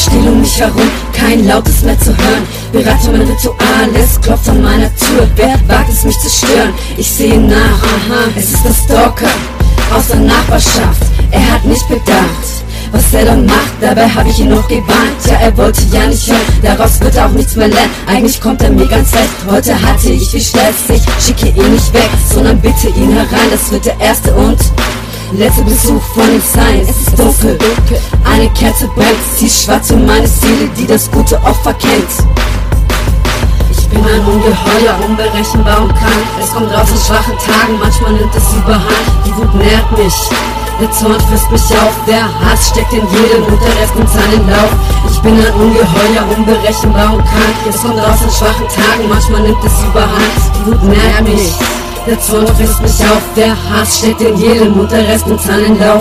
still um mich herum, kein Lautes mehr zu hören. Bereit für mein Ritual, es klopft an meiner Tür. Wer wagt es mich zu stören? Ich sehe nach, aha, es ist der Stalker aus der Nachbarschaft. Er hat nicht bedacht, was er dann macht, dabei habe ich ihn noch gewarnt. Ja, er wollte ja nicht hören, daraus wird er auch nichts mehr lernen. Eigentlich kommt er mir ganz recht, heute hatte ich viel Stress. Ich schicke ihn nicht weg, sondern bitte ihn herein. Das wird der erste und letzte Besuch von ihm sein. Es ist dunkel, eine Kerze brennt, sie ist schwarz für meine Seele, die das gute Opfer kennt. Ich bin ein Ungeheuer, unberechenbar und krank. Es kommt raus in schwachen Tagen, manchmal nimmt es überhand. Die Wut nährt mich, der Zorn frisst mich auf, der Hass steckt in jedem und der Rest nimmt seinen Lauf. Ich bin ein Ungeheuer, unberechenbar und krank. Es kommt raus in schwachen Tagen, manchmal nimmt es überhand. Die Wut nährt mich, der Zorn frisst mich auf, der Hass steckt in jedem und der Rest nimmt seinen Lauf.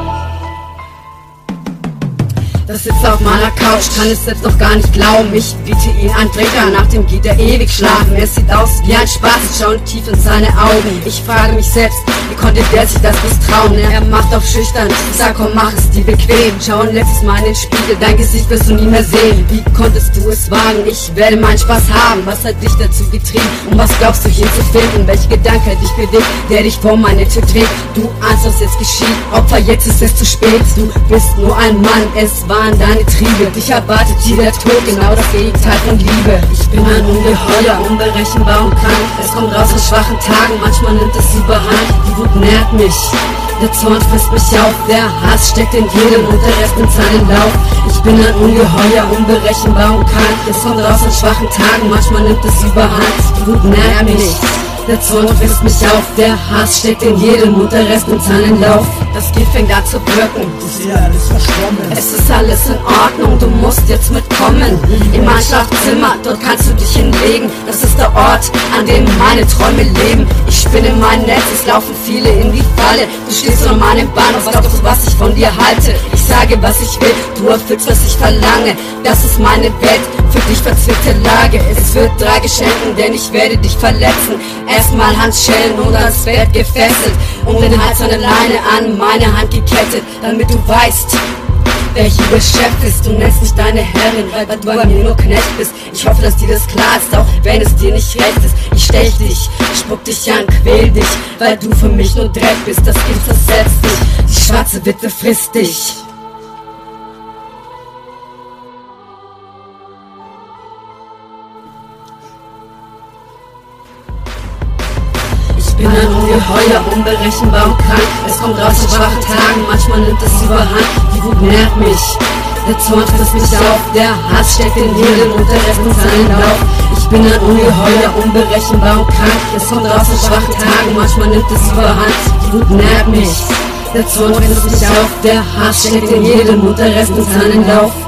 Das sitzt auf meiner Couch, kann es selbst noch gar nicht glauben. Ich biete ihn einen Trinker, nach dem geht er ewig schlafen. Es sieht aus wie ein Spaß, ich schaue tief in seine Augen. Ich frage mich selbst, wie konnte der sich das misstrauen? Er macht auf schüchtern, ich sag komm mach es dir bequem. Schau ein letztes Mal in den Spiegel, dein Gesicht wirst du nie mehr sehen. Wie konntest du es wagen? Ich werde meinen Spaß haben. Was hat dich dazu getrieben? Und was glaubst du hier zu finden? Welcher Gedanke hat dich bewegt, der dich vor meine Tür trägt? Du ahnst, was jetzt geschieht, Opfer, jetzt ist es zu spät. Du bist nur ein Mann, es waren deine Triebe. Dich erwartet hier der Tod, genau das Gegenteil von Liebe. Ich bin ein Ungeheuer, unberechenbar und krank. Es kommt raus in schwachen Tagen, manchmal nimmt es überhand. Die Wut nährt mich, der Zorn frisst mich auf, der Hass steckt in jedem und der Rest nimmt seinen Lauf. Ich bin ein Ungeheuer, unberechenbar und krank. Es kommt raus in schwachen Tagen, manchmal nimmt es überhand. Die Wut nährt mich, der Zorn frisst mich auf, der Hass steckt in jedem und der Rest nimmt seinen Lauf. Das Gift fängt an zu wirken, ich sehe alles verschwommen. es ist alles in Ordnung, du musst jetzt mitkommen. In mein Schlafzimmer, dort kannst du dich hinlegen. Das ist der Ort, an dem meine Träume leben. Ich spinne mein Netz, es laufen viele in die Falle. Du stehst an meinem Bein, was glaubst du, was ich von dir halte? Ich sage, was ich will, du erfüllst, was ich verlange. Das ist meine Welt, für dich verzwickte Lage. Es wird 3 geschenken, denn ich werde dich verletzen. Erstmal Handschellen und ans Bett gefesselt, um den Hals eine Leine an meine Hand gekettet, damit du weißt, wer hier Chef ist. Du nennst mich deine Herrin, weil du bei mir nur Knecht bist. Ich hoffe, dass dir das klar ist, auch wenn es dir nicht recht ist. Ich stech dich, spuck dich an, quäl dich, weil du für mich nur Dreck bist. Das Gift zersetzt dich, die schwarze Witwe frisst dich. Ich bin ein Ungeheuer, unberechenbar und krank. Es kommt raus in schwachen Tagen, manchmal nimmt es überhand. Die Wut nährt mich, der Zorn frisst mich auf, der Hass steckt in jedem und der Rest nimmt seinen Lauf. Ich bin ein Ungeheuer, unberechenbar und krank. Es kommt raus in schwachen Tagen, manchmal nimmt es überhand. Die Wut nährt mich, der Zorn frisst mich auf, der Hass steckt in jedem und der Rest nimmt seinen Lauf.